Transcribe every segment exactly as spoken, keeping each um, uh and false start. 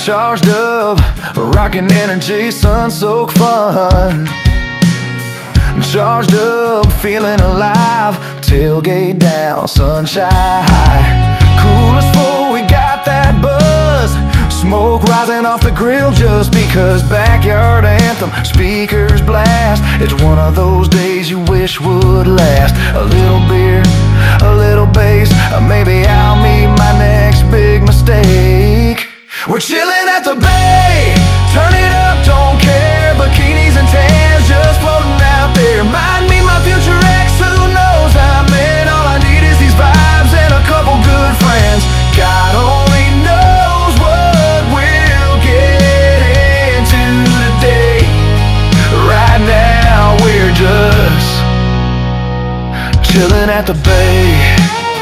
Charged up, rocking energy, sun-soaked fun. Charged up, feeling alive, tailgate down, sunshine high. Cool as full, we got that buzz. Smoke rising off the grill just because. Backyard anthem, speakers blast. It's one of those days you wish would last. A little beer, a little bass, maybe I'll meet my next big mistake. We're chilling at the bay, turn it up, don't care. Bikinis and tans just floating out there. Might meet my future ex, who knows I'm in. All I need is these vibes and a couple good friends. God only knows what we'll get into today. Right now we're just chilling at the bay.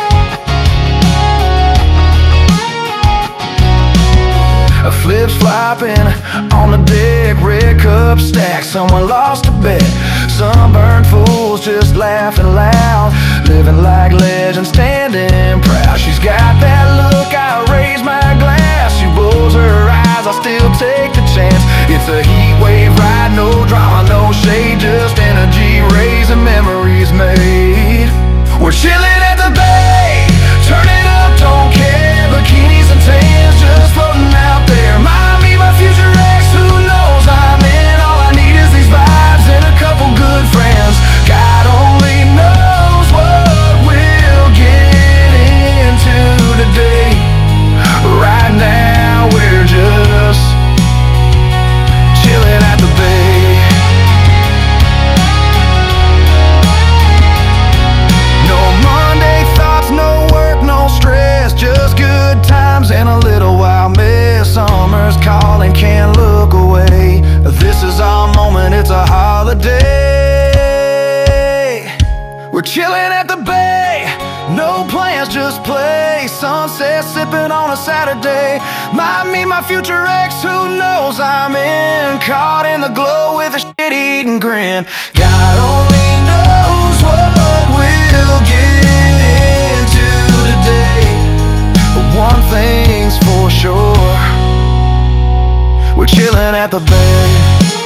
Flips flopping on the deck, red cup stacked. Someone lost a bet, sunburned fools just laughing loud. Living like legends, standing proud. She's got that look, I raise my glass. She rolls her eyes, I still take the chance. It's a heat wave ride, no drama, no shade, just energy raising, memories made. We're chilling at the bay, turn it up, don't care. Bikinis and tans just floating out there. Might meet my future ex, who knows I'm in. All I need is these vibes and a couple good friends. God only knows what we'll get into today. Right now we're just chilling at the bay. No Monday thoughts, no work, no stress, just good times and a little wild mess. Summer's calling, can't look away. This is our moment, it's a holiday. We're chilling at the bay, no plans, just play. Sunset sipping on a Saturday. Might meet my future ex, who knows I'm in. Caught in the glow with a shit-eating grin. God only knows what we'll get into today. But one thing's for sure, we're chilling at the bay.